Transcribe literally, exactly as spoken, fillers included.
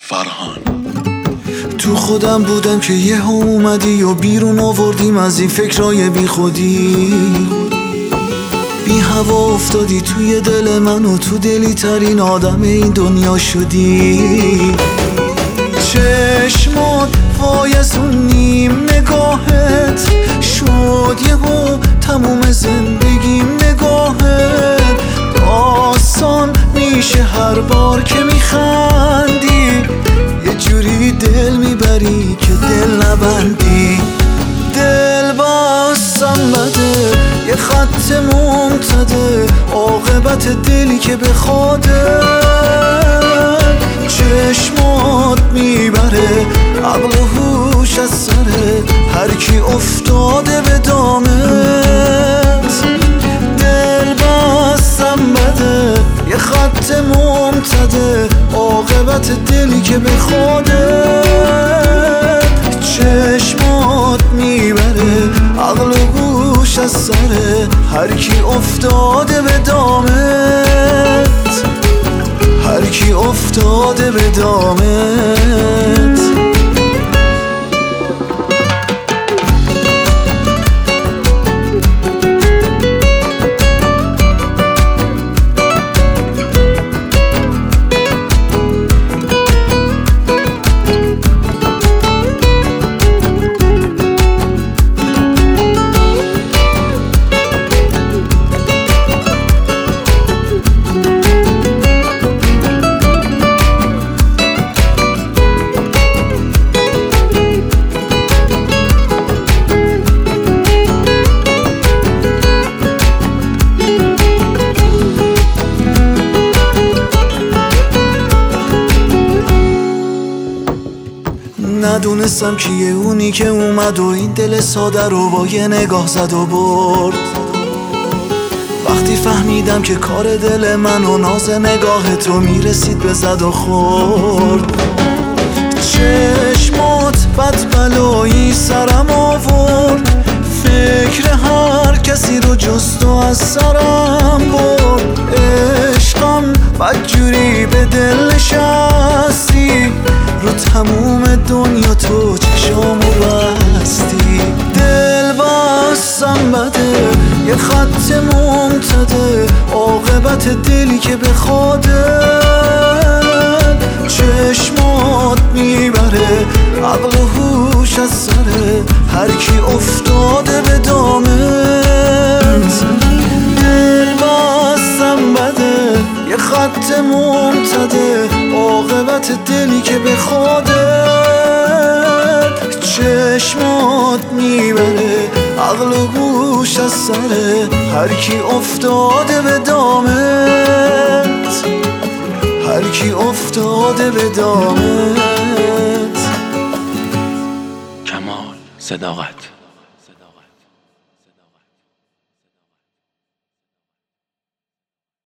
فرهان. تو خودم بودم که یه هم اومدی و بیرون آوردیم از این فکرای بی خودی. بی هوا افتادی توی دل من و تو دلی ترین آدم این دنیا شدی. چشمات وای از اون نیم نگاهت شد یهو تموم زندگیم. نگاهت داستان میشه هر بار که میخندی، یه جوری دل میبری که دل نبندی. دل بستم بده، یه خط ممتده، عاقبت دلی که به خوده. چشمات میبره عقل و هوش از سره هر کی افتاده به دامت. دل بستم بده، یه خط ممتده، عاقبت دلی که به خوده. چشمات میبره عقل و گوش از سره هر کی افتاده به دامت. هر کی افتاده به دامت. ندونستم کیه اونی که اومد و این دل ساده رو با یه نگاه زد و برد. وقتی فهمیدم که کار دل من و ناز نگاه تو میرسید به زد و خورد. چشمات بد بلایی سرم آورد، فکر هر کسی رو جست و از سرم برد. عشقم بدجوری به دل نشستی، رو تموم دنیا تو چشامو بستی. دل بستم بده، یه خط ممتده، عاقبت دلی که به خوده. چشمات میبره عقل و هوش از سره هر کی افتاده به دامت. دل بستم بده، یه خط ممتده، عاقبت دلی که به خوده. چشمات میبره عقل و گوش از سره هر کی افتاده به دامت. هر کی افتاده به دامت. کمال صداقت.